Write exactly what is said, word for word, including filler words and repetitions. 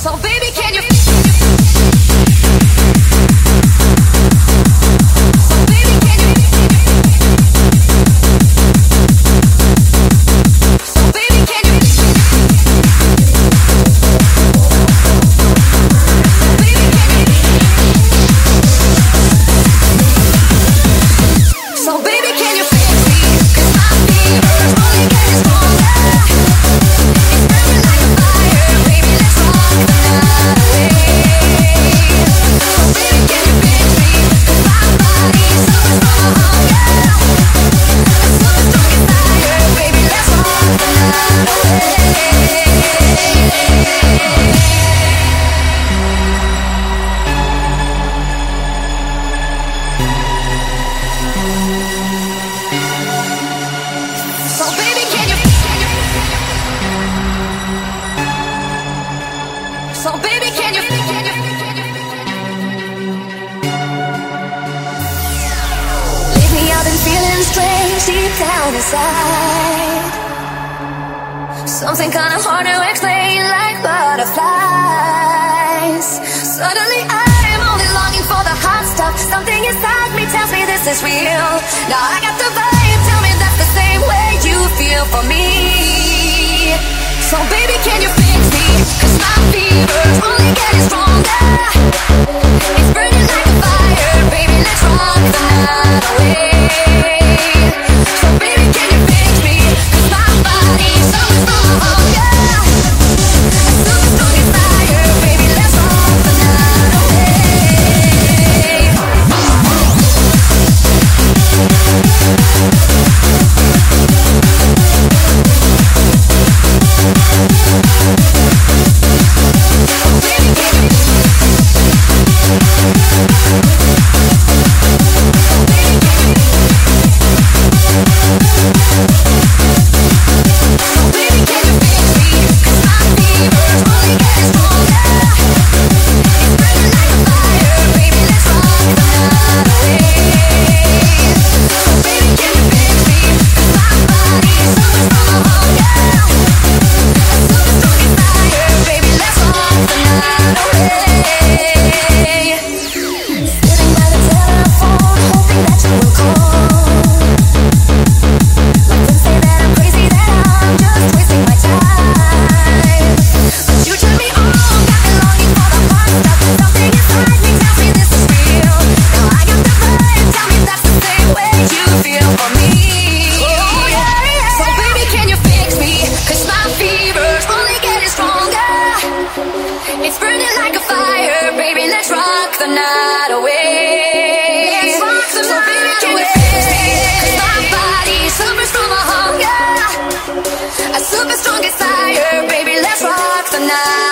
So baby, can you? So baby, can you? So baby, can you? So baby, can you fix me? 'Cause my fever's only getting stronger. It's burning like a fire, baby, let's rock the night away. So baby, can you fix me? 'Cause my body's so strong, yeah. It's so strong inside, baby, let's rock the night away. So baby, can you? So baby, can you? Lately I've been feeling strange deep down inside. Something kinda hard to explain, like butterflies. Suddenly I'm only longing for the hot stuff. Something inside me tells me this is real. Now I got the vibe, tell me that's the same way you feel for me. So baby, can you fix me? 'Cause my fever's only getting stronger. It's burning like a fire, baby, let's rock the night away. So baby, can you fix me? 'Cause my body's so strong, yeah. So strong inside, baby, let's rock the night away. It's burning like a fire, baby, let's rock the night away. Let's rock the so night baby, can away. You fix me? 'Cause my body suffers from a hunger. A super strong desire, baby, let's rock the night.